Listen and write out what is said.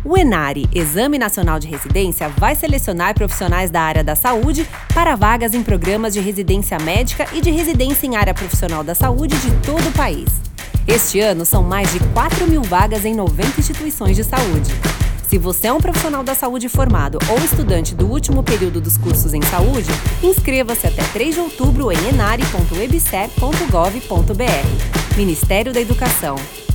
O ENARE, Exame Nacional de Residência, vai selecionar profissionais da área da saúde para vagas em programas de residência médica e de residência em área profissional da saúde de todo o país. Este ano, são mais de 4.000 vagas em 90 instituições de saúde. Se você é um profissional da saúde formado ou estudante do último período dos cursos em saúde, inscreva-se até 3 de outubro em enare.ebse.gov.br. Ministério da Educação.